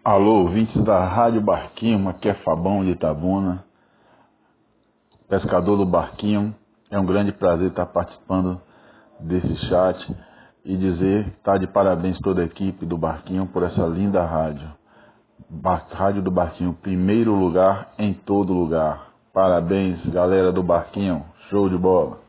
Alô, ouvintes da Rádio Barquinho, aqui é Fabão de Itabuna, pescador do Barquinho. É um grande prazer estar participando desse chat e dizer que está de parabéns toda a equipe do Barquinho por essa linda rádio. Rádio do Barquinho, primeiro lugar em todo lugar. Parabéns, galera do Barquinho, show de bola.